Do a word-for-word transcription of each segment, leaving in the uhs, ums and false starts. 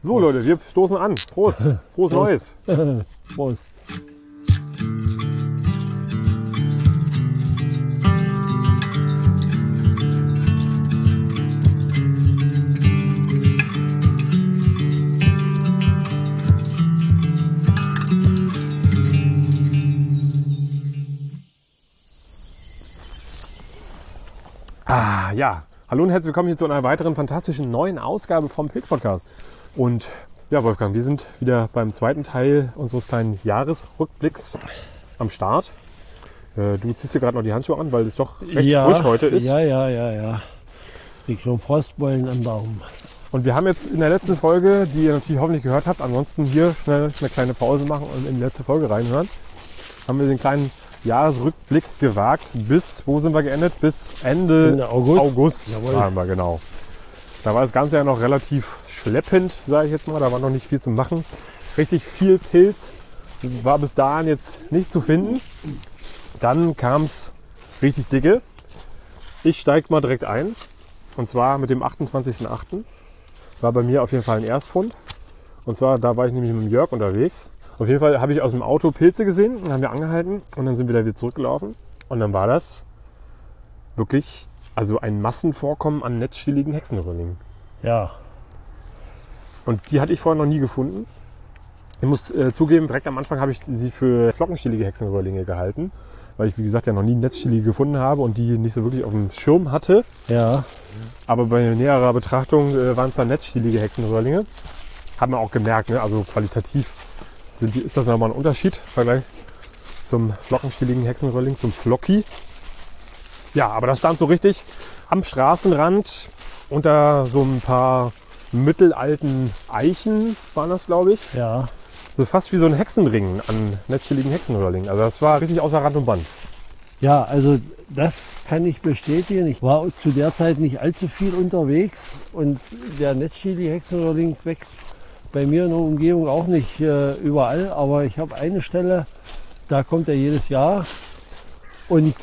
So Leute, wir stoßen an. Prost. Frohes Neues. Prost. Ah, ja. Hallo und herzlich willkommen hier zu einer weiteren fantastischen neuen Ausgabe vom Pilz-Podcast. Und ja, Wolfgang, wir sind wieder beim zweiten Teil unseres kleinen Jahresrückblicks am Start. Äh, du ziehst dir gerade noch die Handschuhe an, weil es doch recht ja, frisch heute ist. Ja, ja, ja, ja. Ich schon Frostbeulen am Daumen. Und wir haben jetzt in der letzten Folge, die ihr natürlich hoffentlich gehört habt, ansonsten hier schnell eine kleine Pause machen und in die letzte Folge reinhören, haben wir den kleinen Jahresrückblick gewagt. Bis, wo sind wir geendet? Bis Ende, Ende August. August Jawohl. waren wir, genau. Da war das Ganze ja noch relativ schleppend, sage ich jetzt mal. Da war noch nicht viel zu machen. Richtig viel Pilz war bis dahin jetzt nicht zu finden. Dann kam es richtig dicke. Ich steige mal direkt ein. Und zwar mit dem achtundzwanzigsten achten war bei mir auf jeden Fall ein Erstfund. Und zwar, da war ich nämlich mit dem Jörg unterwegs. Auf jeden Fall habe ich aus dem Auto Pilze gesehen, dann haben wir angehalten und dann sind wir da wieder zurückgelaufen. Und dann war das wirklich also ein Massenvorkommen an netzstieligen Hexenröhrlingen. Ja. Und die hatte ich vorher noch nie gefunden. Ich muss äh, zugeben, direkt am Anfang habe ich sie für flockenstielige Hexenröhrlinge gehalten, weil ich, wie gesagt, ja noch nie netzstielige gefunden habe und die nicht so wirklich auf dem Schirm hatte. Ja. Aber bei näherer Betrachtung äh, waren es dann netzstielige Hexenröhrlinge. Hat man auch gemerkt, ne? Also qualitativ sind die, ist das nochmal ein Unterschied im Vergleich zum flockenstieligen Hexenröhrling, zum Flocki. Ja, aber das stand so richtig am Straßenrand unter so ein paar mittelalten Eichen, waren das, glaube ich. Ja. So fast wie so ein Hexenring an netzstieligen Hexenröhrlingen. Also das war richtig außer Rand und Band. Ja, also das kann ich bestätigen. Ich war zu der Zeit nicht allzu viel unterwegs und der netzstielige Hexenröhrling wächst bei mir in der Umgebung auch nicht äh, überall, aber ich habe eine Stelle, da kommt er jedes Jahr und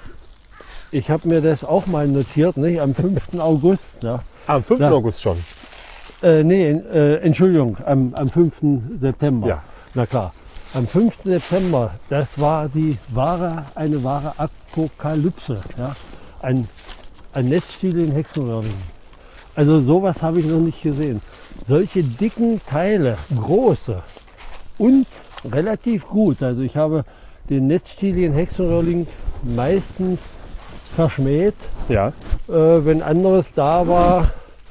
ich habe mir das auch mal notiert, nicht? Am fünften August. Ja. Ah, am fünften Da, August schon. Äh, nee, äh, Entschuldigung, am, am fünften September. Ja. Na klar. Am fünften September, das war die wahre, eine wahre Apokalypse. Ja? Ein, ein netzstieligen Hexenröhrling. Also sowas habe ich noch nicht gesehen. Solche dicken Teile, große und relativ gut. Also ich habe den netzstieligen Hexenröhrling meistens verschmäht, Ja. äh, wenn anderes da war.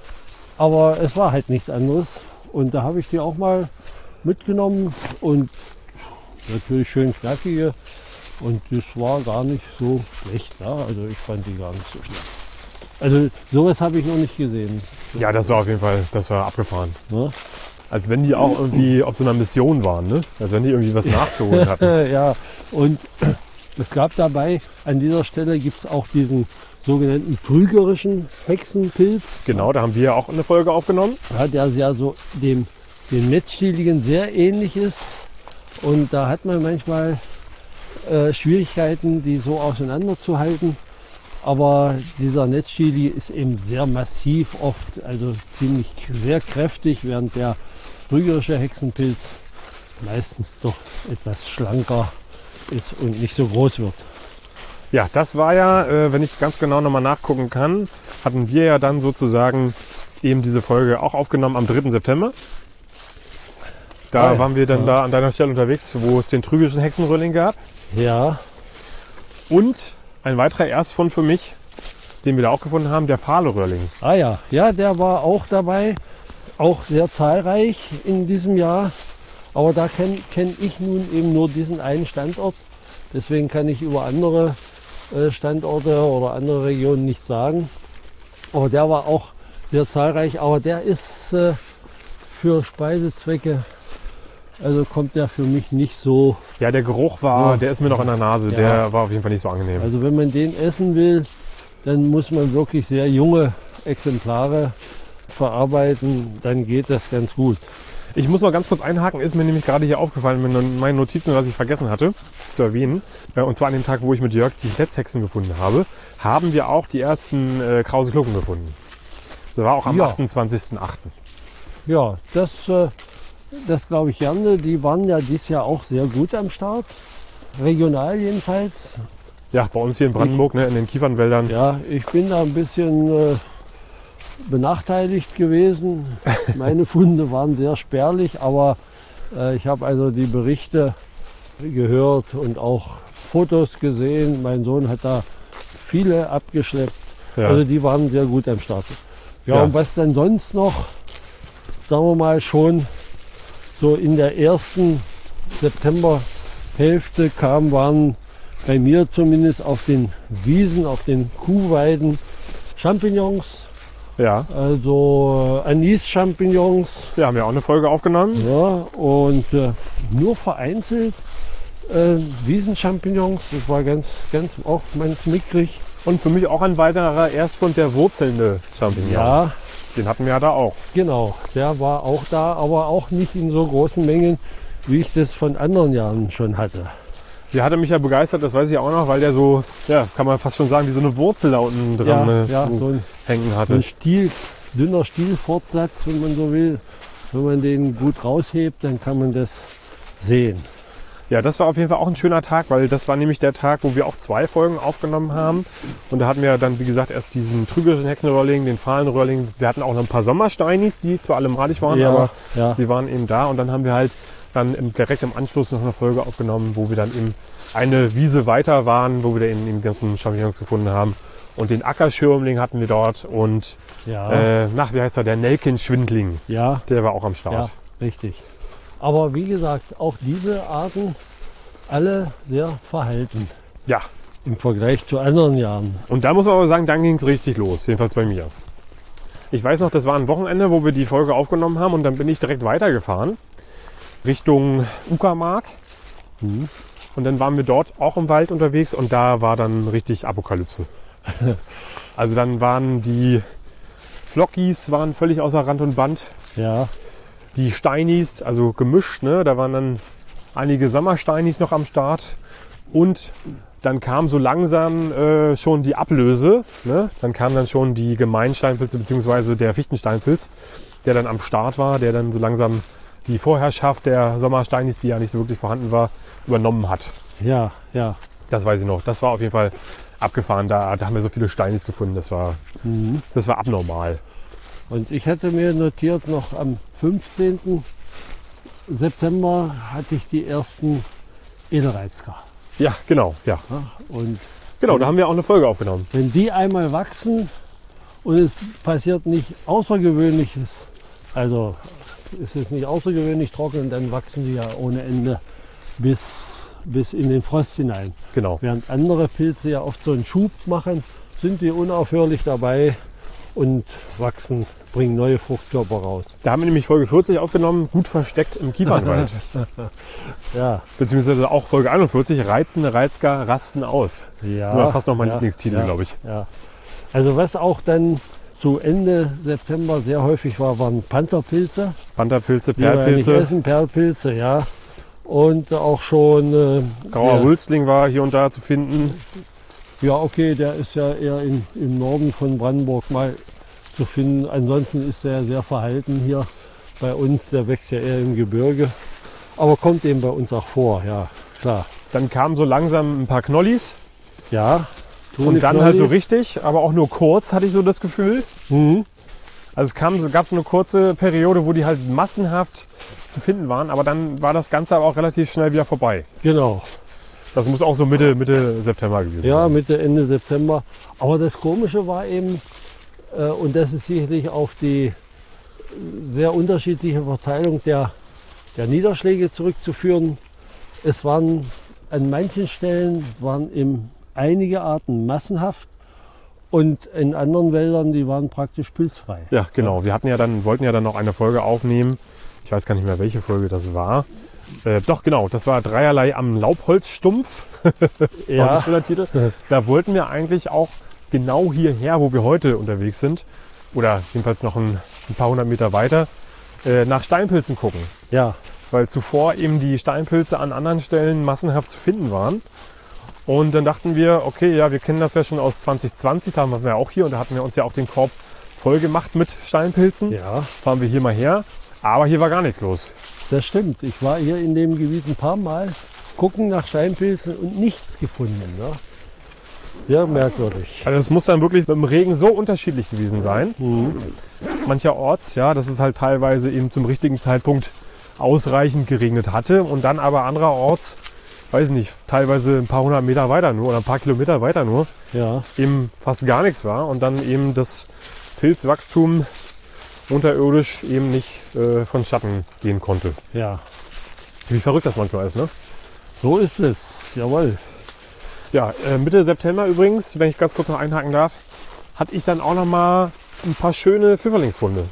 Aber es war halt nichts anderes. Und da habe ich die auch mal mitgenommen und natürlich schön knackige. Und das war gar nicht so schlecht. Ja? Also ich fand die gar nicht so schlecht. Also sowas habe ich noch nicht gesehen. Ja, das war auf jeden Fall, das war abgefahren. Ne? Als wenn die auch irgendwie auf so einer Mission waren, ne? Als wenn die irgendwie was nachzuholen hatten. Ja, und es gab dabei, an dieser Stelle gibt es auch diesen sogenannten trügerischen Hexenpilz. Genau, da haben wir ja auch eine Folge aufgenommen. Ja, der ja so dem, dem Netzstieligen sehr ähnlich ist. Und da hat man manchmal äh, Schwierigkeiten, die so auseinanderzuhalten. Aber dieser Netzstieli ist eben sehr massiv oft, also ziemlich sehr kräftig, während der trügerische Hexenpilz meistens doch etwas schlanker ist und nicht so groß wird. Ja, das war ja, äh, wenn ich ganz genau nochmal nachgucken kann, hatten wir ja dann sozusagen eben diese Folge auch aufgenommen am dritten September. Da Ah, ja. waren wir dann Ja. da an deiner Stelle unterwegs, wo es den trügerischen Hexenröhrling gab. Ja, Und ein weiterer Erstfund für mich, den wir da auch gefunden haben, der Fahle-Röhrling. ah ja, ja, der war auch dabei, auch sehr zahlreich in diesem Jahr. Aber da kenne kenn ich nun eben nur diesen einen Standort. Deswegen kann ich über andere äh, Standorte oder andere Regionen nicht sagen. Aber der war auch sehr zahlreich. Aber der ist äh, für Speisezwecke, also kommt der für mich nicht so. Ja, der Geruch war, Ja. der ist mir noch in der Nase, Ja. der war auf jeden Fall nicht so angenehm. Also wenn man den essen will, dann muss man wirklich sehr junge Exemplare verarbeiten. Dann geht das ganz gut. Ich muss noch ganz kurz einhaken, ist mir nämlich gerade hier aufgefallen mit meinen Notizen, was ich vergessen hatte zu erwähnen. Und zwar an dem Tag, wo ich mit Jörg die Netzhexen gefunden habe, haben wir auch die ersten äh, Krause Klucken gefunden. Das war auch am Ja. achtundzwanzigsten achten ja, das, äh, das glaube ich gerne. Die waren ja dieses Jahr auch sehr gut am Start. Regional jedenfalls. Ja, bei uns hier in Brandenburg, ich, ne, in den Kiefernwäldern. Ja, ich bin da ein bisschen äh, benachteiligt gewesen. Meine Funde waren sehr spärlich, aber äh, ich habe also die Berichte gehört und auch Fotos gesehen. Mein Sohn hat da viele abgeschleppt. Ja. Also die waren sehr gut am Start. Ja, ja, und was dann sonst noch, sagen wir mal, schon so in der ersten Septemberhälfte kam, waren bei mir zumindest auf den Wiesen, auf den Kuhweiden Champignons. Ja. Also Anis-Champignons. Ja, haben wir auch eine Folge aufgenommen. Ja, und äh, nur vereinzelt äh, Wiesen-Champignons. Das war ganz, ganz auch ganz mickrig. Und für mich auch ein weiterer Erstfund der wurzelnde Champignon. Ja. Den hatten wir ja da auch. Genau, der war auch da, aber auch nicht in so großen Mengen, wie ich das von anderen Jahren schon hatte. Der hatte mich ja begeistert, das weiß ich auch noch, weil der so, ja, kann man fast schon sagen, wie so eine Wurzel da unten dran ja, äh, ja, so ein, hängen hatte. So ein Stiel, dünner Stielfortsatz, wenn man so will. Wenn man den gut raushebt, dann kann man das sehen. Ja, das war auf jeden Fall auch ein schöner Tag, weil das war nämlich der Tag, wo wir auch zwei Folgen aufgenommen haben. Und da hatten wir dann, wie gesagt, erst diesen trügerischen Hexenröhrling, den Fahlenröhrling. Wir hatten auch noch ein paar Sommersteinis, die zwar alle malig waren, ja, aber ja. sie waren eben da. Und dann haben wir halt dann im, direkt im Anschluss noch eine Folge aufgenommen, wo wir dann eben eine Wiese weiter waren, wo wir da eben die ganzen Champignons gefunden haben. Und den Ackerschirmling hatten wir dort und, ja. äh, nach, wie heißt er, der Nelkenschwindling. Ja. Der war auch am Start. Ja, richtig. Aber wie gesagt, auch diese Arten, alle sehr verhalten. Ja. Im Vergleich zu anderen Jahren. Und da muss man aber sagen, dann ging es richtig los, jedenfalls bei mir. Ich weiß noch, das war ein Wochenende, wo wir die Folge aufgenommen haben und dann bin ich direkt weitergefahren Richtung Uckermark. Mhm. Und dann waren wir dort auch im Wald unterwegs und da war dann richtig Apokalypse. Also dann waren die Flockis waren völlig außer Rand und Band. Ja. Die Steinis, also gemischt, ne? Da waren dann einige Sommersteinis noch am Start. Und dann kam so langsam äh, schon die Ablöse. Ne? Dann kam dann schon die Gemeinsteinpilze bzw. der Fichtensteinpilz, der dann am Start war, der dann so langsam die Vorherrschaft der Sommersteinis, die ja nicht so wirklich vorhanden war, übernommen hat. Ja, ja. Das weiß ich noch. Das war auf jeden Fall abgefahren. Da, da haben wir so viele Steinis gefunden. Das war, Mhm. das war abnormal. Und ich hatte mir notiert, noch am fünfzehnten September hatte ich die ersten Edelreizker. Ja, genau. Ja. Ja, und Genau, da haben wir auch eine Folge aufgenommen. wenn die einmal wachsen und es passiert nicht Außergewöhnliches, also es ist nicht außergewöhnlich trocken, dann wachsen die ja ohne Ende bis, bis in den Frost hinein. Genau. Während andere Pilze ja oft so einen Schub machen, sind die unaufhörlich dabei und wachsen, bringen neue Fruchtkörper raus. Da haben wir nämlich Folge vierzig aufgenommen, gut versteckt im Kiefernwald. Ja, Beziehungsweise auch Folge einundvierzig, reizende Reizger rasten aus. ja. War fast noch mein ja, Lieblingstitel, ja, glaube ich. Ja. Also was auch dann zu Ende September sehr häufig war, waren Panzerpilze. Pantherpilze, Die wir ja nicht Perlpilze, essen, Perlpilze, ja. Und auch schon äh, grauer der- Wulstling war hier und da zu finden. Ja, okay, der ist ja eher in, im Norden von Brandenburg mal zu finden. Ansonsten ist er sehr verhalten hier bei uns. Der wächst ja eher im Gebirge. Aber kommt eben bei uns auch vor, ja, klar. Dann kamen so langsam ein paar Knollis. Ja. Und dann halt so richtig, aber auch nur kurz, hatte ich so das Gefühl. Mhm. Also es kam, gab so eine kurze Periode, wo die halt massenhaft zu finden waren. Aber dann war das Ganze aber auch relativ schnell wieder vorbei. Genau. Das muss auch so Mitte, Mitte September gewesen Ja, sein. Mitte, Ende September. Aber das Komische war eben, äh, und das ist sicherlich auf die sehr unterschiedliche Verteilung der, der Niederschläge zurückzuführen. Es waren an manchen Stellen waren eben einige Arten massenhaft und in anderen Wäldern, die waren praktisch pilzfrei. Ja, genau. Wir hatten ja dann, wollten ja dann noch eine Folge aufnehmen. Ich weiß gar nicht mehr, welche Folge das war. Äh, doch, genau. Das war Dreierlei am Laubholzstumpf. War Ja, ein schöner Titel. Da wollten wir eigentlich auch genau hierher, wo wir heute unterwegs sind, oder jedenfalls noch ein, ein paar hundert Meter weiter, äh, nach Steinpilzen gucken. ja, Weil zuvor eben die Steinpilze an anderen Stellen massenhaft zu finden waren. Und dann dachten wir, okay, ja, wir kennen das ja schon aus zwanzig zwanzig, da waren wir ja auch hier und da hatten wir uns ja auch den Korb voll gemacht mit Steinpilzen. ja, Fahren wir hier mal her Aber hier war gar nichts los. Das stimmt. Ich war hier in dem Gebiet ein paar Mal gucken nach Steinpilzen und nichts gefunden. Ne? Sehr merkwürdig. Also es muss dann wirklich mit dem Regen so unterschiedlich gewesen sein. Mhm. Mancherorts, ja, dass es halt teilweise eben zum richtigen Zeitpunkt ausreichend geregnet hatte und dann aber andererorts, weiß nicht, teilweise ein paar hundert Meter weiter nur oder ein paar Kilometer weiter nur, Ja, eben fast gar nichts war und dann eben das Pilzwachstum unterirdisch eben nicht äh, vonstatten gehen konnte. ja. Wie verrückt das manchmal ist, ne? So ist es. Jawohl. Ja, äh, Mitte September übrigens, wenn ich ganz kurz noch einhaken darf, hatte ich dann auch noch mal ein paar schöne Pfifferlingsfunde.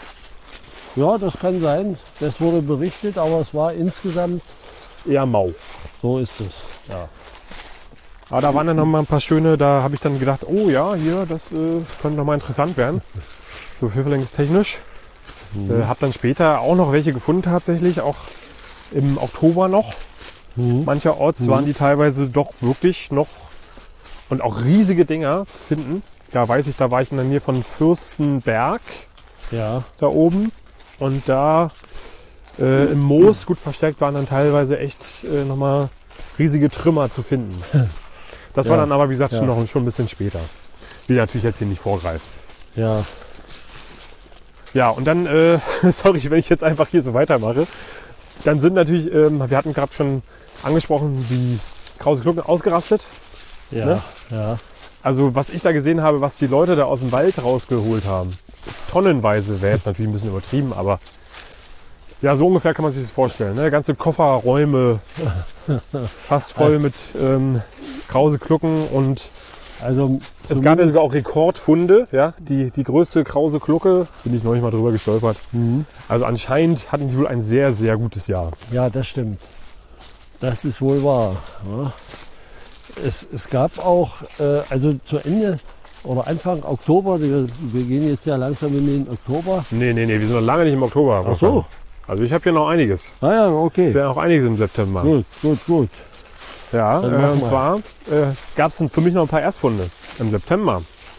Ja, das kann sein. Das wurde berichtet, aber es war insgesamt, Eher mau. so ist es. Ja. Aber da waren dann noch mal ein paar schöne, da habe ich dann gedacht, oh ja, hier, das äh, könnte noch mal interessant werden. So pfifferlingstechnisch. Mhm. Äh, habe dann später auch noch welche gefunden tatsächlich, auch im Oktober noch. Mhm. Mancherorts Mhm. waren die teilweise doch wirklich noch und auch riesige Dinger zu finden. Da weiß ich, da war ich in der Nähe von Fürstenberg Ja, da oben und da äh, im Moos gut versteckt waren dann teilweise echt äh, nochmal riesige Trümmer zu finden. Das war Ja. dann aber, wie gesagt, Ja. schon noch schon ein bisschen später. Will natürlich jetzt hier nicht vorgreifen. ja. Ja, und dann, äh, sorry, wenn ich jetzt einfach hier so weitermache, dann sind natürlich, ähm, wir hatten gerade schon angesprochen, die Krause Glucken ausgerastet. Ja, Ne? ja. Also was ich da gesehen habe, was die Leute da aus dem Wald rausgeholt haben, tonnenweise, wäre jetzt natürlich ein bisschen übertrieben, aber ja, so ungefähr kann man sich das vorstellen. Ne? Ganze Kofferräume fast voll mit ähm, Krause Glucken und Also es gab ja sogar auch Rekordfunde. Ja? Die, die größte Krause Glucke, bin ich neulich mal drüber gestolpert. Mhm. Also anscheinend hatten die wohl ein sehr, sehr gutes Jahr. Ja, das stimmt. Das ist wohl wahr. Ja. Es, es gab auch, äh, also zu Ende oder Anfang Oktober, wir, wir gehen jetzt ja langsam in den Oktober. Nee, nee, nee, wir sind noch lange nicht im Oktober. Ach so. Also ich habe hier noch einiges. Ah ja, okay. Wir haben auch einiges im September. Gut, gut, gut. Ja, Dann äh, mach und mal. zwar äh, gab es für mich noch ein paar Erstfunde im September.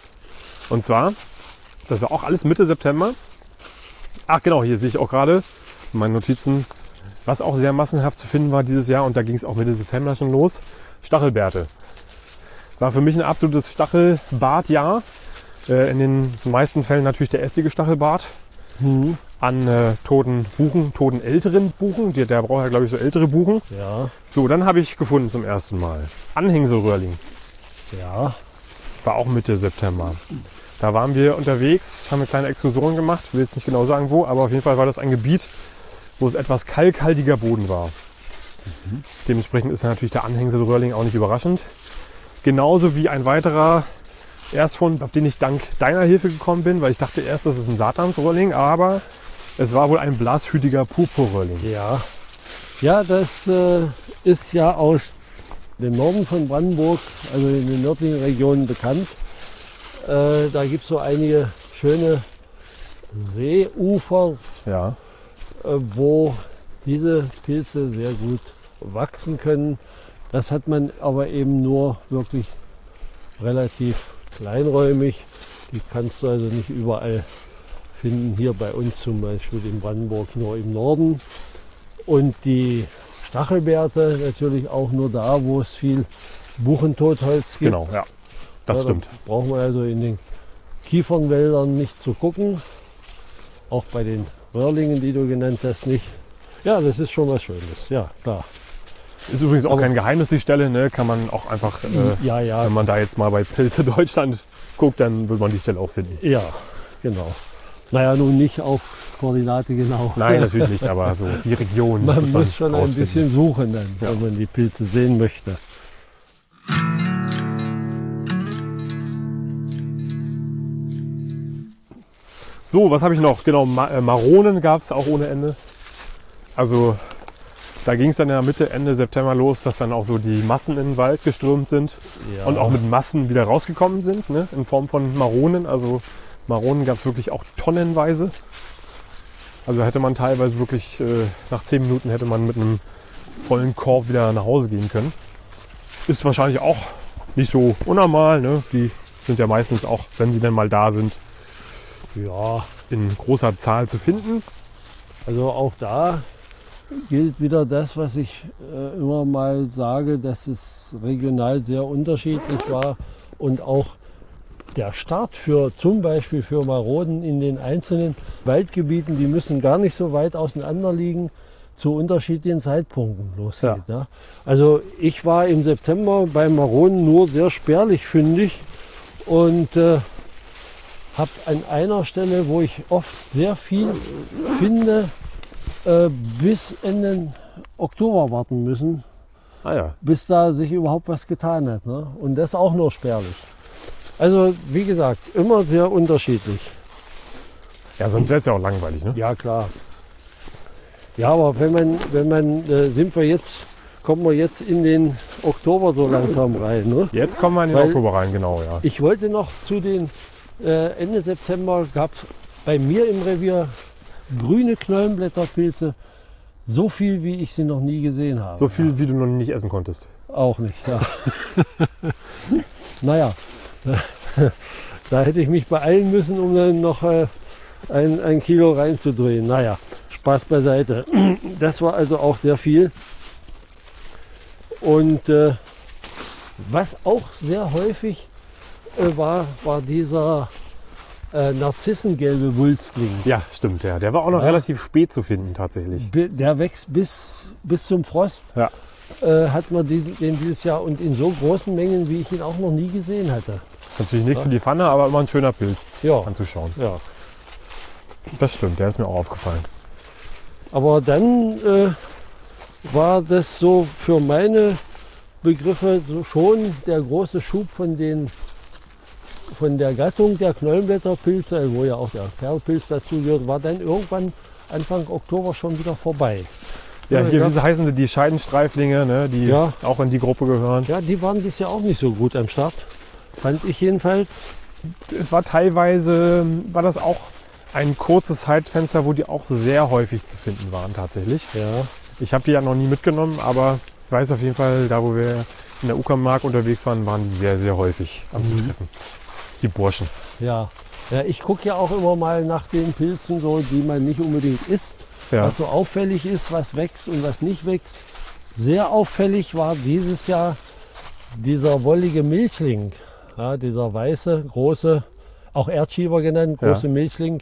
Und zwar, das war auch alles Mitte September. Ach genau, hier sehe ich auch gerade in meinen Notizen, was auch sehr massenhaft zu finden war dieses Jahr. Und da ging es auch Mitte September schon los. Stachelbeerte. War für mich ein absolutes Stachelbartjahr. Äh, in den meisten Fällen natürlich der ästige Stachelbart. Mhm. An äh, toten Buchen, toten älteren Buchen. Der, der braucht ja, glaube ich, so ältere Buchen. Ja, So, dann habe ich gefunden zum ersten Mal Anhängselröhrling. ja. War auch Mitte September. Da waren wir unterwegs, haben eine kleine Exkursion gemacht. Ich will jetzt nicht genau sagen wo, aber auf jeden Fall war das ein Gebiet, wo es etwas kalkhaltiger Boden war. Mhm. Dementsprechend ist natürlich der Anhängselröhrling auch nicht überraschend. Genauso wie ein weiterer Erstfund, auf den ich dank deiner Hilfe gekommen bin, weil ich dachte erst, das ist ein Satansröhrling, aber es war wohl ein blashütiger Purpurröhrling. Ja, ja, das äh, ist ja aus dem Norden von Brandenburg, also in den nördlichen Regionen bekannt. Äh, da gibt es so einige schöne Seeufer, Ja. äh, wo diese Pilze sehr gut wachsen können. Das hat man aber eben nur wirklich relativ kleinräumig. Die kannst du also nicht überall finden. Hier bei uns zum Beispiel in Brandenburg nur im Norden. Und die Stachelbeerte natürlich auch nur da, wo es viel Buchentotholz gibt. Genau, ja. Das Ja, stimmt. Da braucht man also in den Kiefernwäldern nicht zu gucken. Auch bei den Röhrlingen, die du genannt hast, nicht. Ja, das ist schon was Schönes. Ja, klar. Ist übrigens auch Aber- kein Geheimnis, die Stelle. Ne? Kann man auch einfach, äh, Ja, ja, wenn man da jetzt mal bei Pilze Deutschland guckt, dann wird man die Stelle auch finden. ja, genau. Naja, nun nicht auf Koordinate genau. Nein, natürlich nicht, aber so die Region. Man wird muss schon ein rausfinden. bisschen suchen, dann, Ja. wenn man die Pilze sehen möchte. So, was habe ich noch? Genau, Ma äh, Maronen gab es auch ohne Ende. Also da ging es dann in der Mitte, Ende September los, dass dann auch so die Massen in den Wald gestürmt sind Ja. und auch mit Massen wieder rausgekommen sind, ne? In Form von Maronen. Also Maronen gab es wirklich auch tonnenweise. Also hätte man teilweise wirklich, äh, nach zehn Minuten hätte man mit einem vollen Korb wieder nach Hause gehen können. Ist wahrscheinlich auch nicht so unnormal. Ne? Die sind ja meistens auch, wenn sie denn mal da sind, Ja, in großer Zahl zu finden. Also auch da gilt wieder das, was ich äh, immer mal sage, dass es regional sehr unterschiedlich war und auch der Start für zum Beispiel für Maroden in den einzelnen Waldgebieten, die müssen gar nicht so weit auseinander liegen, zu unterschiedlichen Zeitpunkten losgeht. Ja. Ja. Also ich war im September bei Maroden nur sehr spärlich fündig und äh, habe an einer Stelle, wo ich oft sehr viel finde, äh, bis Ende Oktober warten müssen, Ah ja. bis da sich überhaupt was getan hat. Ne? Und das auch nur spärlich. Also wie gesagt, immer sehr unterschiedlich. Ja, sonst wäre es ja auch langweilig, ne? Ja, klar. Ja, aber wenn man, wenn man, äh, sind wir jetzt, kommen wir jetzt in den Oktober so langsam rein. Ne? Jetzt kommen wir in den Weil- Oktober rein, genau, ja. Ich wollte noch zu den, äh, Ende September gab es bei mir im Revier grüne Knollenblätterpilze, so viel wie ich sie noch nie gesehen habe. So viel, wie du noch nicht essen konntest. Auch nicht, ja. Naja, da hätte ich mich beeilen müssen, um dann noch äh, ein, ein Kilo reinzudrehen. Naja, Spaß beiseite. Das war also auch sehr viel. Und äh, was auch sehr häufig äh, war, war dieser äh, narzissengelbe Wulstling. Ja, stimmt, ja. Der war auch noch Ja. relativ spät zu finden, tatsächlich. Bi- Der wächst bis, bis zum Frost. Ja. Äh, hat man diesen, den dieses Jahr und in so großen Mengen, wie ich ihn auch noch nie gesehen hatte. Natürlich nichts für die Pfanne, aber immer ein schöner Pilz Ja. anzuschauen. Ja. Das stimmt, der ist mir auch aufgefallen. Aber dann äh, war das so für meine Begriffe so schon der große Schub von den von der Gattung der Knollenblätterpilze, wo ja auch der Perlpilz dazu gehört, war dann irgendwann Anfang Oktober schon wieder vorbei. Ja, Ja, hier, ja. wie sie heißen sie, die Scheidenstreiflinge, ne, die Ja. auch in die Gruppe gehören. Ja, die waren dieses Jahr auch nicht so gut am Start. Fand ich jedenfalls. Es war teilweise, war das auch ein kurzes Zeitfenster, wo die auch sehr häufig zu finden waren, tatsächlich. Ja. Ich habe die ja noch nie mitgenommen, aber ich weiß auf jeden Fall, da wo wir in der Uckermark unterwegs waren, waren die sehr, sehr häufig anzutreffen. Die Burschen. Ja. Ja, ich gucke ja auch immer mal nach den Pilzen, so, die man nicht unbedingt isst. Ja. Was so auffällig ist, was wächst und was nicht wächst. Sehr auffällig war dieses Jahr dieser wollige Milchling. Ja, dieser weiße, große, auch Erdschieber genannt, große Ja. Milchling.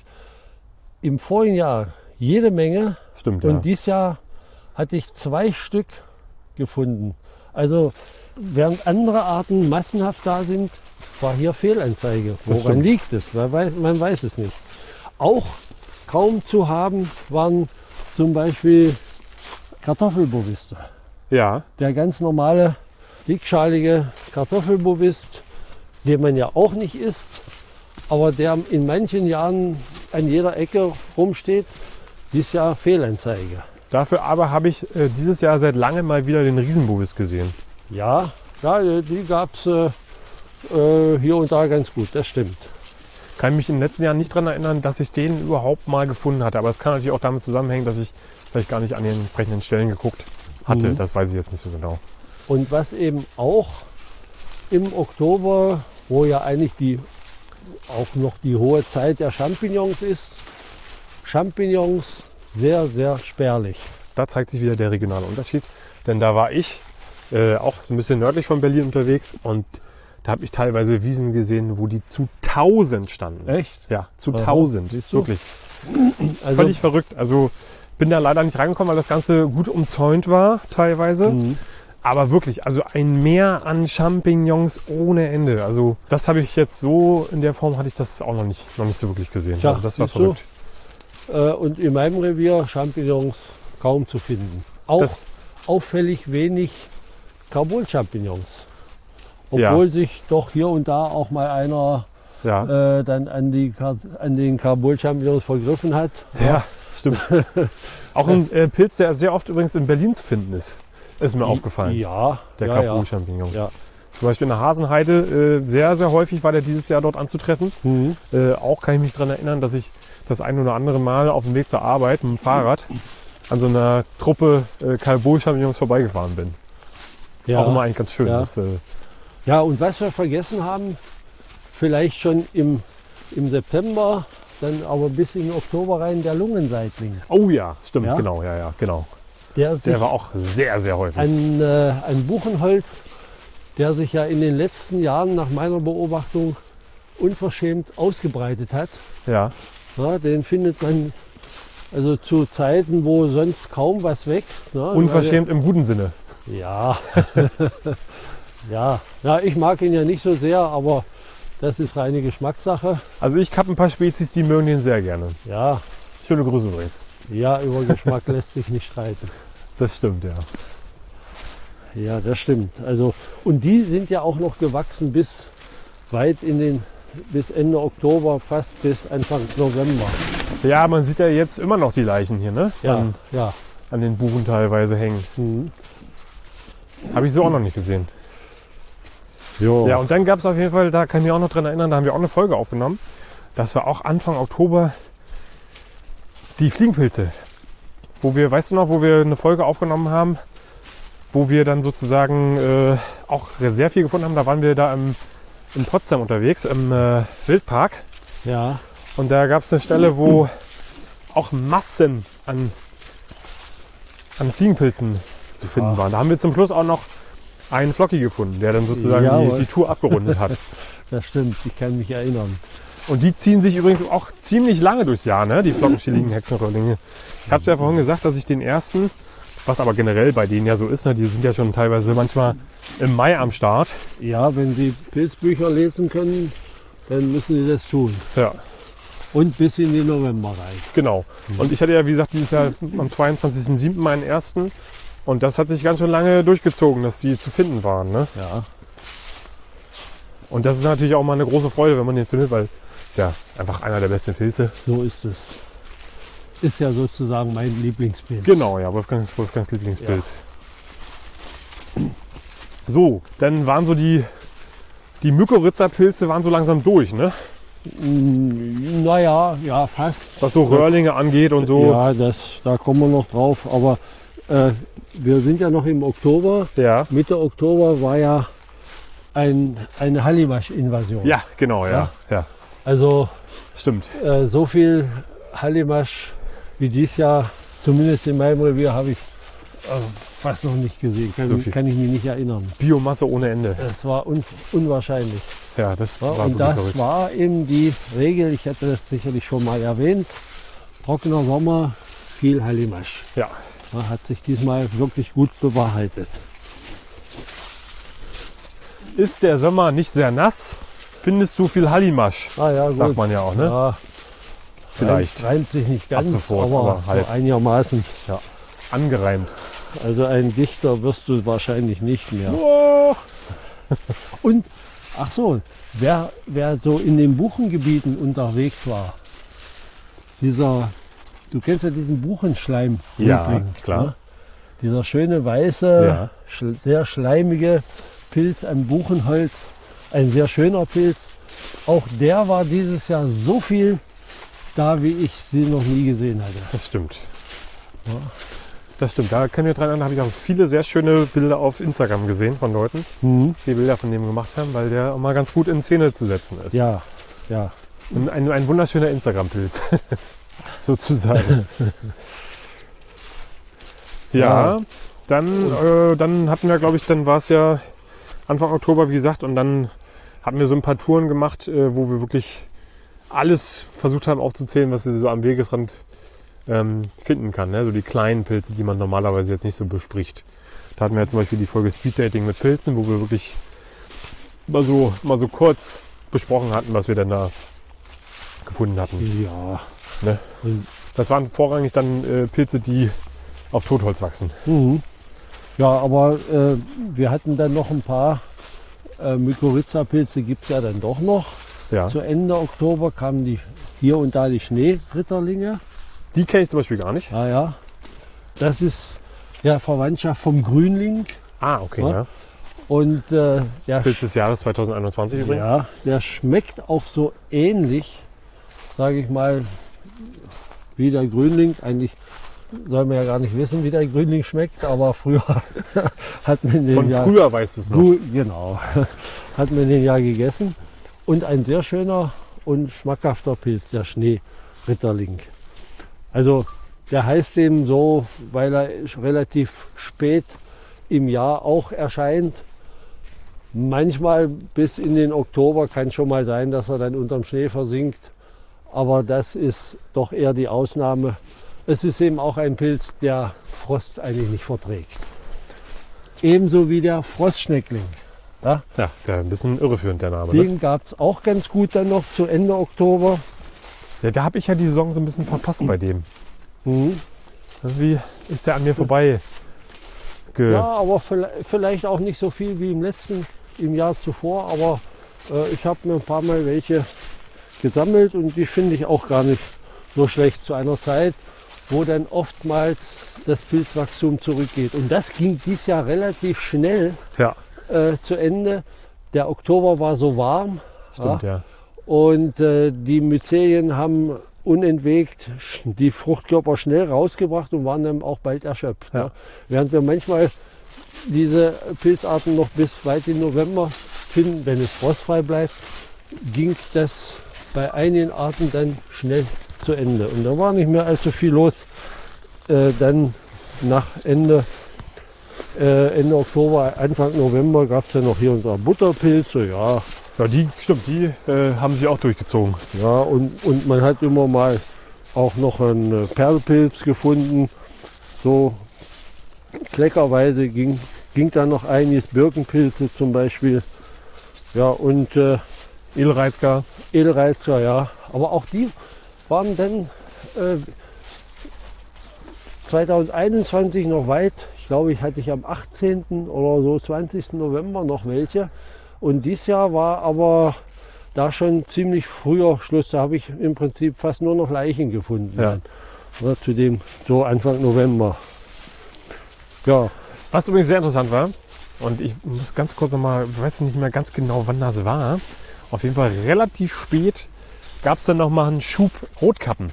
Im vorigen Jahr jede Menge Stimmt, ja. und dieses Jahr hatte ich zwei Stück gefunden. Also während andere Arten massenhaft da sind, war hier Fehlanzeige. Woran stimmt. liegt es? Man weiß, man weiß es nicht. Auch kaum zu haben waren zum Beispiel Kartoffelboviste. Ja, Der ganz normale, dickschalige Kartoffelbovist, den man ja auch nicht isst, aber der in manchen Jahren an jeder Ecke rumsteht, dieses Jahr Fehlanzeige. dafür aber habe ich äh, dieses Jahr seit langem mal wieder den Riesenbubis gesehen. Ja, ja die gab es äh, äh, hier und da ganz gut, das stimmt. Kann mich in den letzten Jahren nicht daran erinnern, dass ich den überhaupt mal gefunden hatte. Aber es kann natürlich auch damit zusammenhängen, dass ich vielleicht gar nicht an den entsprechenden Stellen geguckt hatte. Mhm. Das weiß ich jetzt nicht so genau. Und was eben auch im Oktober, wo ja eigentlich die, auch noch die hohe Zeit der Champignons ist, Champignons sehr, sehr spärlich. Da zeigt sich wieder der regionale Unterschied. Denn da war ich äh, auch so ein bisschen nördlich von Berlin unterwegs und da habe ich teilweise Wiesen gesehen, wo die zu tausend standen. Echt? Ja, zu Aha, tausend. siehst du? Wirklich. Also, Völlig verrückt. Also bin da leider nicht reingekommen, weil das Ganze gut umzäunt war teilweise. Mhm. Aber wirklich, also ein Meer an Champignons ohne Ende. Also das habe ich jetzt so, in der Form hatte ich das auch noch nicht, noch nicht so wirklich gesehen. Tja, also das war siehst du? verrückt. Äh, und in meinem Revier Champignons kaum zu finden. Auch Das, auffällig wenig Carbol-Champignons. Obwohl sich doch hier und da auch mal einer ja. äh, dann an, die, Kar- an den Carbol-Champignons vergriffen hat. ja, stimmt. Auch ein äh, Pilz, der sehr oft übrigens in Berlin zu finden ist, ist mir aufgefallen. Ja, Der ja, ja. Kabul-Champignon. ja. Zum Beispiel in der Hasenheide, äh, sehr, sehr häufig war der dieses Jahr dort anzutreffen. Mhm. Äh, auch kann ich mich daran erinnern, dass ich das ein oder andere Mal auf dem Weg zur Arbeit mit dem Fahrrad an so einer Truppe äh, Kabul-Champignons vorbeigefahren bin. Ja. Auch immer eigentlich ganz schön. Ja. Das, äh, Ja, und was wir vergessen haben, vielleicht schon im, im September dann aber bis in den Oktober rein der Lungenseitling. Oh ja, stimmt, Ja? genau, ja, ja, genau. Der, sich Der war auch sehr, sehr häufig. ein, äh, ein Buchenholz, der sich ja in den letzten Jahren nach meiner Beobachtung unverschämt ausgebreitet hat. Ja, Ja, den findet man also zu Zeiten, wo sonst kaum was wächst. Ne? unverschämt im guten Sinne. Ja. ja. Ja, ich mag ihn ja nicht so sehr, aber das ist reine Geschmackssache. Also ich habe ein paar Spezies, die mögen den sehr gerne. Ja, Schöne Grüße übrigens. ja, über Geschmack lässt sich nicht streiten. Das stimmt, ja. Ja, das stimmt. Also, und die sind ja auch noch gewachsen bis weit in den, bis Ende Oktober, fast bis Anfang November. Ja, man sieht ja jetzt immer noch die Leichen hier, ne? Ja, An, ja. an den Buchen teilweise hängen. Mhm. Habe ich so auch noch nicht gesehen. Jo. Ja, und dann gab es auf jeden Fall, da kann ich mich auch noch dran erinnern, da haben wir auch eine Folge aufgenommen. Das war auch Anfang Oktober die Fliegenpilze. Wo wir, weißt du noch, wo wir eine Folge aufgenommen haben, wo wir dann sozusagen äh, auch sehr viel gefunden haben. Da waren wir da im, in Potsdam unterwegs, im äh, Wildpark. Ja, Und da gab es eine Stelle, wo auch Massen an, an Fliegenpilzen zu finden Ach. waren. Da haben wir zum Schluss auch noch einen Flocki gefunden, der dann sozusagen Jawohl. die, die Tour abgerundet hat. das stimmt. Ich kann mich erinnern. Und die ziehen sich übrigens auch ziemlich lange durchs Jahr, ne? Die flockenstieligen Hexenröhrlinge. Ich habe es ja vorhin gesagt, dass ich den ersten, was aber generell bei denen ja so ist, ne? Die sind ja schon teilweise manchmal im Mai am Start. Ja, wenn Sie Pilzbücher lesen können, dann müssen Sie das tun. Ja, Und bis in den November rein. genau. Und ich hatte ja, wie gesagt, dieses Jahr am zweiundzwanzigsten siebten meinen ersten. Und das hat sich ganz schön lange durchgezogen, dass die zu finden waren, ne? Ja. Und das ist natürlich auch mal eine große Freude, wenn man den findet, weil es ja einfach einer der besten Pilze. So ist es. Ist ja sozusagen mein Lieblingspilz. Genau, ja, Wolfgangs, Wolfgangs Lieblingspilz. So, dann waren so die, die Mykorrhiza-Pilze waren so langsam durch, ne? Mm, Naja, ja, fast. Was so Röhrlinge angeht und so. Ja, das, da kommen wir noch drauf. Aber äh, wir sind ja noch im Oktober. Ja, Mitte Oktober war ja ein, eine Hallimasch-Invasion. ja, genau, ja, ja, Also stimmt. äh, so viel Hallimasch wie dieses Jahr, zumindest in meinem Revier, habe ich äh, fast noch nicht gesehen. Kann, So viel. kann ich mich nicht erinnern. Biomasse ohne Ende. Es war un unwahrscheinlich. Ja, das Ja, war und wirklich das verrückt. war eben die Regel, ich hatte das sicherlich schon mal erwähnt, trockener Sommer, viel Hallimasch. Ja, Ja, hat sich diesmal wirklich gut bewahrheitet. ist der Sommer nicht sehr nass, findest du viel Hallimasch, Ah ja, gut. sagt man ja auch, ne? Ja, Vielleicht reimt, reimt sich nicht ganz, Ab sofort, aber, aber halt. so einigermaßen. angereimt. Also ein Dichter wirst du wahrscheinlich nicht mehr. Oh, Und, ach so, wer, wer so in den Buchengebieten unterwegs war, dieser, du kennst ja diesen Buchenschleim. Ja, klar. Dieser schöne weiße, Ja. schl sehr schleimige Pilz am Buchenholz, ein sehr schöner Pilz. Auch der war dieses Jahr so viel da, wie ich sie noch nie gesehen hatte. das stimmt. Das stimmt, da kann ich mich dran erinnern, habe ich auch viele sehr schöne Bilder auf Instagram gesehen von Leuten, die Bilder von dem gemacht haben, weil der auch mal ganz gut in Szene zu setzen ist. Ja, ja. Ein, ein, ein wunderschöner Instagram-Pilz, sozusagen. ja, Ja. dann, äh, dann hatten wir, glaube ich, dann war es ja Anfang Oktober, wie gesagt, und dann haben wir so ein paar Touren gemacht, äh, wo wir wirklich alles versucht haben aufzuzählen, was wir so am Wegesrand ähm, finden kann. Ne? So die kleinen Pilze, die man normalerweise jetzt nicht so bespricht. Da hatten wir ja zum Beispiel die Folge Speed Dating mit Pilzen, wo wir wirklich mal so, mal so kurz besprochen hatten, was wir denn da gefunden hatten. Ja. Ne? Das waren vorrangig dann äh, Pilze, die auf Totholz wachsen. Mhm. Ja, aber äh, wir hatten dann noch ein paar äh, Mykorrhiza-Pilze, gibt es ja dann doch noch. Ja. Zu Ende Oktober kamen die hier und da die Schneeritterlinge. Die kenne ich zum Beispiel gar nicht. Ja, ja. Das ist ja Verwandtschaft vom Grünling. Ah, okay. Ja. Ja. Und äh, der, Pilz des Jahres zwanzig einundzwanzig übrigens. ja, der schmeckt auch so ähnlich, sage ich mal, wie der Grünling. Eigentlich soll man ja gar nicht wissen, wie der Grünling schmeckt, aber früher hat man den Von ja früher weißt du es noch. Gu- genau, hat man den ja gegessen. Und ein sehr schöner und schmackhafter Pilz, der Schneeritterling. Also der heißt eben so, weil er relativ spät im Jahr auch erscheint. Manchmal bis in den Oktober kann es schon mal sein, dass er dann unterm Schnee versinkt. Aber das ist doch eher die Ausnahme. Es ist eben auch ein Pilz, der Frost eigentlich nicht verträgt. Ebenso wie der Frostschneckling. Ja, Ja, der ein bisschen irreführend, der Name. Ne? den gab es auch ganz gut dann noch zu Ende Oktober. Ja, da habe ich ja die Saison so ein bisschen verpasst bei dem. Mhm. Irgendwie ist der an mir vorbei. Ge Ja, aber vielleicht- vielleicht auch nicht so viel wie im letzten, im Jahr zuvor. Aber äh, ich habe mir ein paar Mal welche gesammelt und die finde ich auch gar nicht so schlecht zu einer Zeit, wo dann oftmals das Pilzwachstum zurückgeht. Und das ging dieses Jahr relativ schnell ja, äh, zu Ende. Der Oktober war so warm. stimmt, ja. Und äh, die Myzelien haben unentwegt sch- die Fruchtkörper schnell rausgebracht und waren dann auch bald erschöpft. Ja. Ne? Während wir manchmal diese Pilzarten noch bis weit in November finden, wenn es frostfrei bleibt, ging das bei einigen Arten dann schnell zu Ende. Und da war nicht mehr allzu viel los. Äh, dann nach Ende, äh, Ende Oktober, Anfang November gab es ja noch hier unsere Butterpilze. Ja, Ja, die, stimmt, die äh, haben sich auch durchgezogen. ja, und, und man hat immer mal auch noch einen äh, Perlpilz gefunden. So kleckerweise ging, ging da noch einiges, Birkenpilze zum Beispiel. Ja, und äh, Edelreizker. Edelreizer, ja. Aber auch die waren dann äh, zweitausendeinundzwanzig noch weit. Ich glaube, ich hatte ich am achtzehnten oder so zwanzigsten November noch welche. Und dieses Jahr war aber da schon ziemlich früher Schluss. Da habe ich im Prinzip fast nur noch Leichen gefunden. Ja. Ja, zu dem so Anfang November. Ja, Was übrigens sehr interessant war, und ich muss ganz kurz nochmal, ich weiß nicht mehr ganz genau, wann das war. Auf jeden Fall relativ spät gab es dann nochmal einen Schub Rotkappen.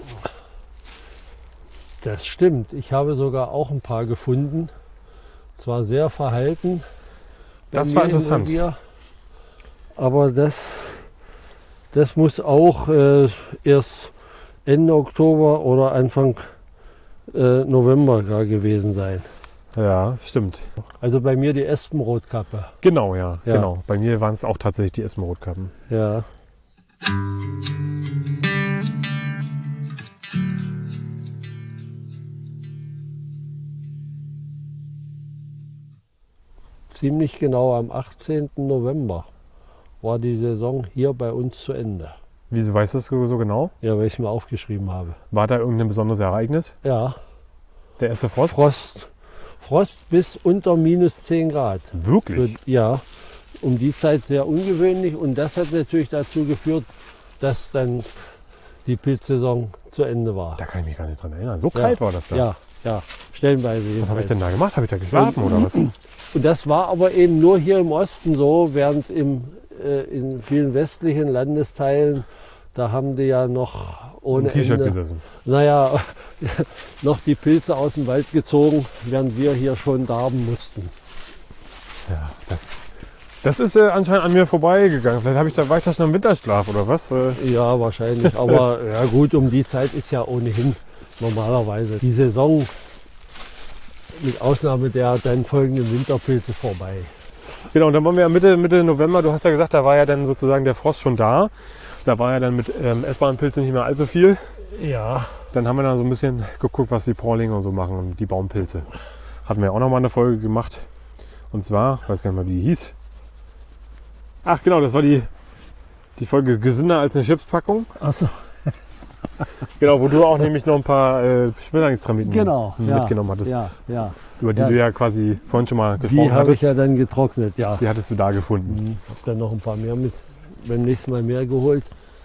das stimmt. Ich habe sogar auch ein paar gefunden. Zwar sehr verhalten. bei Das mir war im interessant. Revier, aber das, das muss auch äh, erst Ende Oktober oder Anfang äh, November gar gewesen sein. Ja, stimmt. Also bei mir die Espenrotkappe. Genau, ja, Ja. genau. Bei mir waren es auch tatsächlich die Espenrotkappen. Ja. Ziemlich genau am achtzehnten November war die Saison hier bei uns zu Ende. Wieso weißt du das so genau? Ja, weil ich es mir aufgeschrieben habe. War da irgendein besonderes Ereignis? Ja, Der erste Frost? Frost. Frost bis unter minus zehn Grad. Wirklich? Für, ja, um die Zeit sehr ungewöhnlich. Und das hat natürlich dazu geführt, dass dann die Pilzsaison zu Ende war. Da kann ich mich gar nicht dran erinnern. So kalt war das da. Ja, ja, stellenweise. Was habe ich jedenfalls. denn da gemacht? Habe ich da geschlafen oder was? Und das war aber eben nur hier im Osten so, während im, äh, in vielen westlichen Landesteilen, da haben die ja noch ohne Im T-Shirt Ende, gesessen. naja, noch die Pilze aus dem Wald gezogen, während wir hier schon darben mussten. Ja, das, das ist äh, anscheinend an mir vorbeigegangen. Vielleicht habe ich da, war ich da schon im Winterschlaf oder was? Äh, Ja, wahrscheinlich. Aber ja gut, um die Zeit ist ja ohnehin normalerweise die Saison mit Ausnahme der dann folgenden Winterpilze vorbei. Genau, und dann waren wir ja Mitte, Mitte November. Du hast ja gesagt, da war ja dann sozusagen der Frost schon da. Da war ja dann mit ähm, essbaren Pilzen nicht mehr allzu viel. Ja. Dann haben wir dann so ein bisschen geguckt, was die Porlinge und so machen und die Baumpilze. Hatten wir auch noch mal eine Folge gemacht. Und zwar, ich weiß gar nicht mal, wie die hieß. Ach genau, das war die, die Folge Gesünder als eine Chipspackung. Achso. Genau, wo du auch nämlich noch ein paar äh, Schmetterlingstramiten Genau. mitgenommen hattest. Ja, ja. Über die Ja. du ja quasi vorhin schon mal gesprochen Die habe ich hattest. ja dann getrocknet, ja. Die hattest du da gefunden. Mhm. Hab dann noch ein paar mehr mit, beim nächsten Mal mehr geholt.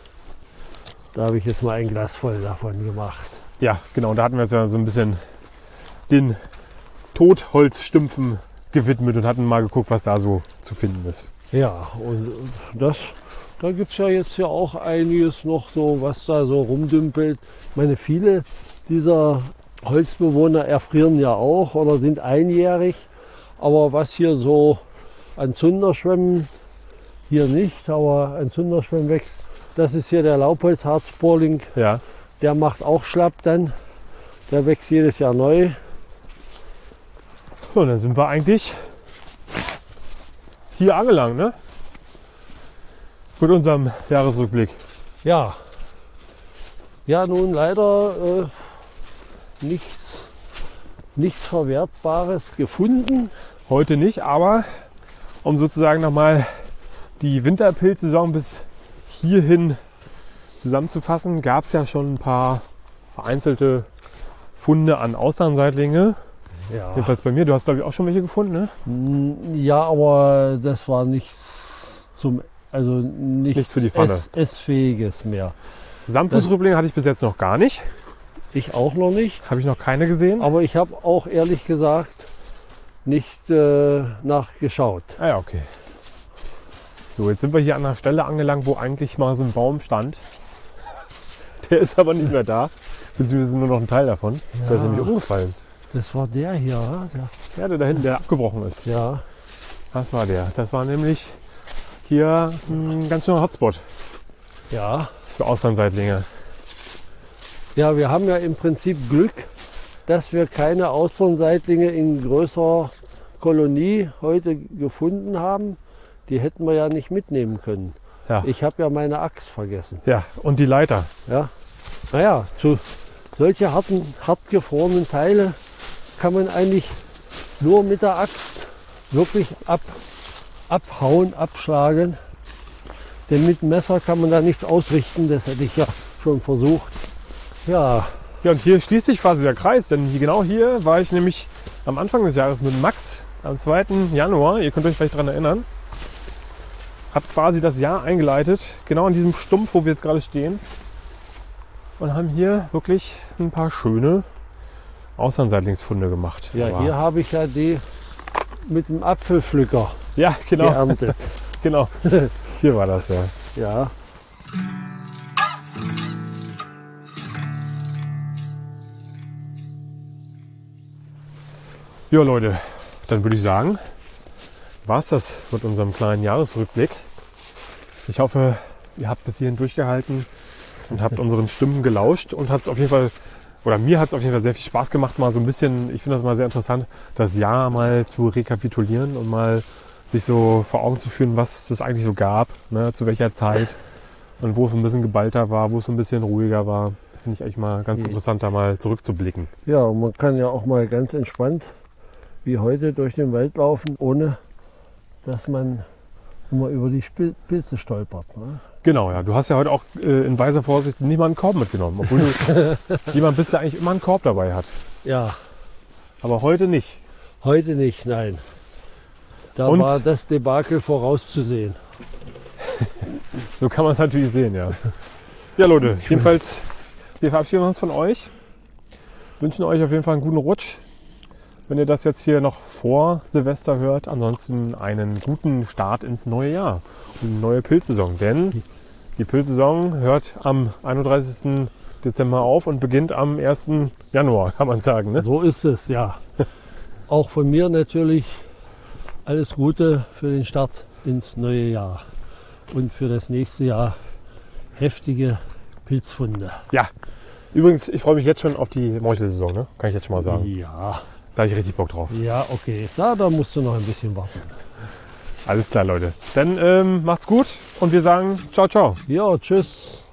Da habe ich jetzt mal ein Glas voll davon gemacht. Ja, genau. Und da hatten wir jetzt ja so ein bisschen den Totholzstümpfen gewidmet und hatten mal geguckt, was da so zu finden ist. Ja, und das, da gibt es ja jetzt ja auch einiges noch so, was da so rumdümpelt. Ich meine, viele dieser Holzbewohner erfrieren ja auch oder sind einjährig. Aber was hier so an Zunderschwämmen, hier nicht, aber an Zunderschwämmen wächst, Das ist hier der Laubholzharzbohrling. Ja. Der macht auch schlapp dann. Der wächst jedes Jahr neu. So, dann sind wir eigentlich hier angelangt, ne? Mit unserem Jahresrückblick. Ja. Ja, nun leider äh, nichts, nichts Verwertbares gefunden. Heute nicht, aber um sozusagen nochmal die Winterpilzsaison bis hierhin zusammenzufassen, gab es ja schon ein paar vereinzelte Funde an Austernseitlinge. Ja. Jedenfalls bei mir. Du hast, glaube ich, auch schon welche gefunden, ne? Ja, aber das war nichts zum, also nichts, Nichts für die Pfanne. Ess, Essfähiges mehr. Samtfußrüblinge hatte ich bis jetzt noch gar nicht. Ich auch noch nicht. Habe ich noch keine gesehen. Aber ich habe auch ehrlich gesagt nicht äh, nachgeschaut. Ah ja, okay. So, jetzt sind wir hier an einer Stelle angelangt, wo eigentlich mal so ein Baum stand. Der ist aber nicht mehr da. Beziehungsweise nur noch ein Teil davon. Ja. Der ist nämlich umgefallen. Das war der hier, oder? Der, Ja, der da hinten, der abgebrochen ist. ja. Das war der. Das war nämlich hier ein ganz schöner Hotspot Ja. für Austernseitlinge. Ja, wir haben ja im Prinzip Glück, dass wir keine Austernseitlinge in größerer Kolonie heute gefunden haben. Die hätten wir ja nicht mitnehmen können. Ja. Ich habe ja meine Axt vergessen. Ja, und die Leiter. Ja. Naja, zu solche harten, hart gefrorenen Teile kann man eigentlich nur mit der Axt wirklich ab, abhauen, abschlagen. Denn mit dem Messer kann man da nichts ausrichten. Das hätte ich ja schon versucht. Ja, Ja, und hier schließt sich quasi der Kreis, denn hier, genau hier war ich nämlich am Anfang des Jahres mit Max am zweiten Januar. Ihr könnt euch vielleicht daran erinnern. Hat quasi das Jahr eingeleitet, genau an diesem Stumpf, wo wir jetzt gerade stehen. Und haben hier wirklich ein paar schöne Austernseitlingsfunde gemacht. ja Aber- hier habe ich ja die mit dem Apfelpflücker Ja, genau. geerntet. genau. Hier war das, ja. Ja, Ja, Leute, dann würde ich sagen, war es das mit unserem kleinen Jahresrückblick. Ich hoffe, ihr habt bis hierhin durchgehalten und habt unseren Stimmen gelauscht und hat es auf jeden Fall, oder mir hat es auf jeden Fall sehr viel Spaß gemacht, mal so ein bisschen, ich finde das mal sehr interessant, das Jahr mal zu rekapitulieren und mal sich so vor Augen zu führen, was es eigentlich so gab, ne, zu welcher Zeit und wo es ein bisschen geballter war, wo es ein bisschen ruhiger war. Finde ich eigentlich mal ganz Mhm. interessant, da mal zurückzublicken. ja, und man kann ja auch mal ganz entspannt wie heute durch den Wald laufen, ohne dass man immer über die Spil- Pilze stolpert. Ne? Genau, ja. Du hast ja heute auch äh, in weiser Vorsicht nicht mal einen Korb mitgenommen, obwohl du jemand bist, der eigentlich immer einen Korb dabei hat. Ja, Aber heute nicht. heute nicht, nein. Da Und? war das Debakel vorauszusehen. So kann man es natürlich sehen, ja. Ja, Leute, jedenfalls, wir verabschieden uns von euch. Wünschen euch auf jeden Fall einen guten Rutsch. Wenn ihr das jetzt hier noch vor Silvester hört, ansonsten einen guten Start ins neue Jahr und eine neue Pilzsaison. Denn die Pilzsaison hört am einunddreißigsten Dezember auf und beginnt am ersten Januar, kann man sagen. Ne? So ist es, ja. Auch von mir natürlich alles Gute für den Start ins neue Jahr. Und für das nächste Jahr heftige Pilzfunde. Ja, übrigens, ich freue mich jetzt schon auf die Meuchelsaison, ne? Kann ich jetzt schon mal sagen. Ja, Da habe ich richtig Bock drauf. ja, okay. Na, da musst du noch ein bisschen warten. Alles klar, Leute. Dann ähm, macht's gut und wir sagen ciao, ciao. Ja, tschüss.